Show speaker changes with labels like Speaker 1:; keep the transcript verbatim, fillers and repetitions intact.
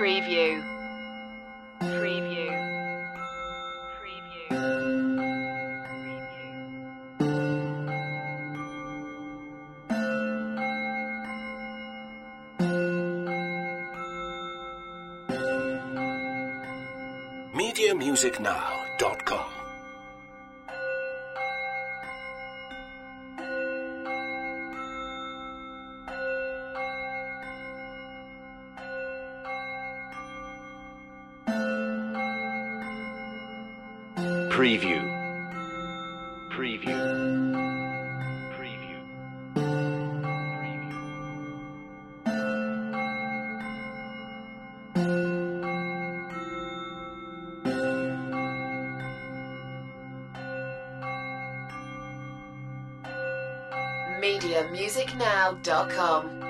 Speaker 1: Preview. Preview.
Speaker 2: media music now dot com.
Speaker 3: Preview. Preview. Preview. Preview.
Speaker 1: media music now dot com.